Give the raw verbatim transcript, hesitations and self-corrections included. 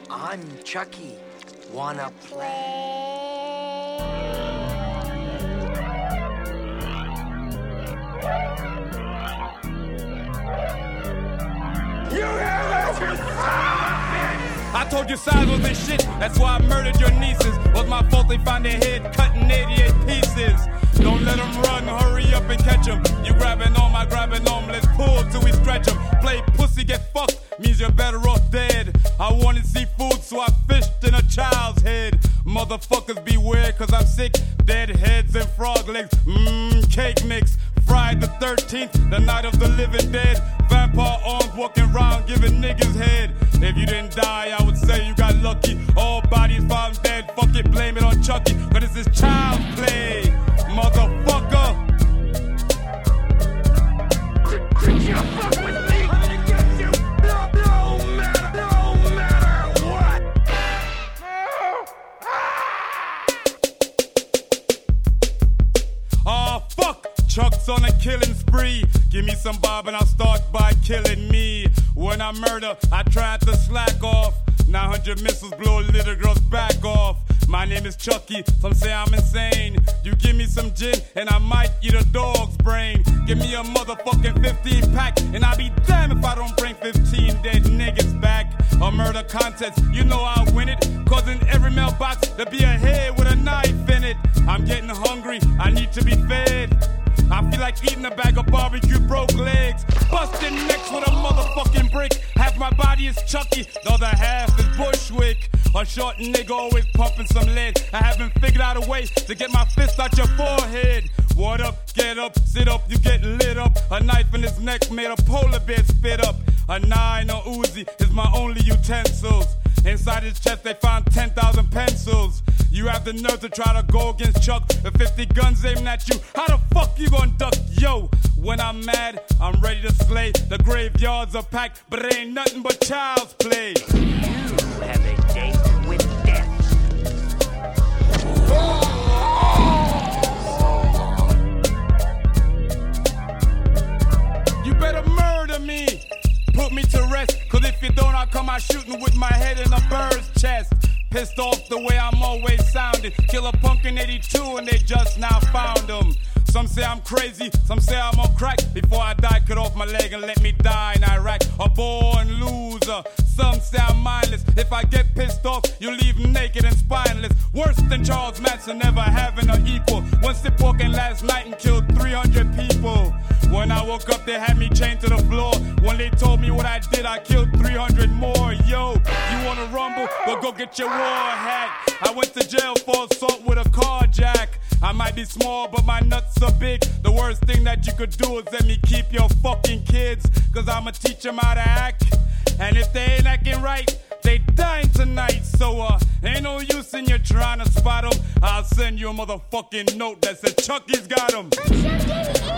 I'm Chucky. Wanna play? You hear that, you son of a bitch? I told you size wasn't shit, that's why I murdered your nieces. Was my fault they found their head cut in eighty-eight pieces. Don't let them run, hurry up and catch them. You grabbing on, I grabbing on, let's pull till we stretch them. Play pussy, get fucked, means you're better off dead. I wanted seafood, so I fished in a child's head. Motherfuckers beware, cause I'm sick. Dead heads and frog legs, mmm, cake mix. Friday the thirteenth, the night of the living dead. Vampire arms walking around giving niggas head. If you didn't die, I would say you got lucky. All bodies found dead, fuck it, blame it on Chucky. Cause this is child's play, motherfucker. Could you fuck with me? I'm gonna get you. No, no matter, no matter what. Oh, fuck. Chuck's on a killing spree. Give me some bob and I'll start by killing me. When I murder, I try to slack off. nine hundred missiles blow a little girl's back off. My name is Chucky, some say I'm insane. You give me some gin and I might eat a dog's brain. Give me a motherfucking fifteen pack and I'll be damned if I don't bring fifteen dead niggas back. A murder contest, you know I'll win it. Cause in every mailbox there'll be a head with a knife in it. I'm getting hungry, I need to be fed. I feel like eating a bag of barbecue broke legs. Busting necks with a motherfucking brick. Half my body is Chucky, the other half is Bushwick. A short nigga always pumping some lead. I haven't figured out a way to get my fist out your forehead. What up, get up, sit up, you get lit up. A knife in his neck made a polar bear spit up. A nine or Uzi is my only utensils. Inside his chest they found ten thousand pencils. You have the nerve to try to go against Chuck with fifty guns aiming at you. How the fuck you gonna duck? Yo, when I'm mad, I'm ready to slay. The graveyards are packed, but it ain't nothing but child's play. You have a date with death. You better murder me. Put me to rest, cause if you don't, I'll come out shooting with my head in a bird's chest. Pissed off the way I'm always sounding. Kill a punk in eighty-two and they just now found him. Some say I'm crazy, some say I'm on crack. Before I die, cut off my leg and let me die in Iraq. A born loser, some say I'm mindless. If I get pissed off, you leave naked and spineless. Worse than Charles Manson, never having an equal. One sip walking last night and killed three hundred people. When I woke up, they had me chained to the floor. When they told me what I did, I killed three hundred more. Yo, you wanna rumble? Well, go get your war hat. I went to jail for assault with a carjack. I might be small, but my nuts are big. The worst thing that you could do is let me keep your fucking kids. Cause I'ma teach them how to act. And if they ain't acting right, they dying tonight. So, uh, ain't no use in you trying to spot them. I'll send you a motherfucking note that says Chucky's got them. But Chucky